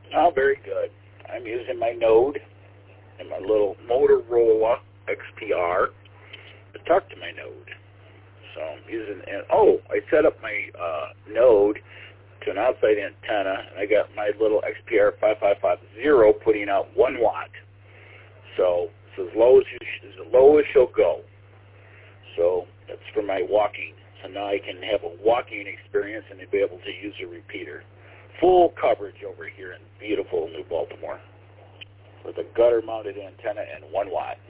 Oh, very good. I'm using my Node and my little Motorola XPR to talk to my Node. So I'm using, and I set up my Node to an outside antenna, and I got my little XPR 5550 putting out 1 watt. So it's as low as she'll go. So that's for my walking. So now I can have a walking experience and be able to use a repeater. Full coverage over here in beautiful New Baltimore with a gutter-mounted antenna and 1 watt.